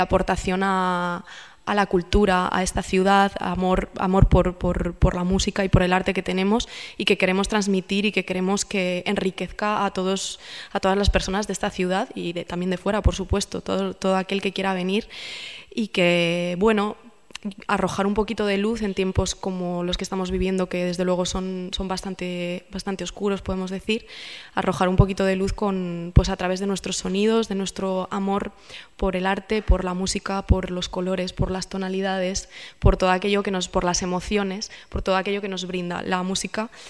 aportación a la cultura, a esta ciudad, amor por la música y por el arte que tenemos y que queremos transmitir y que queremos que enriquezca a todas las personas de esta ciudad y también de fuera, por supuesto, todo aquel que quiera venir y que, bueno, arrojar un poquito de luz en tiempos como los que estamos viviendo, que desde luego son bastante oscuros, podemos decir, arrojar un poquito de luz pues a través de nuestros sonidos, de nuestro amor por el arte, por la música, por los colores, por las tonalidades, por todo aquello por las emociones, por todo aquello que nos brinda la música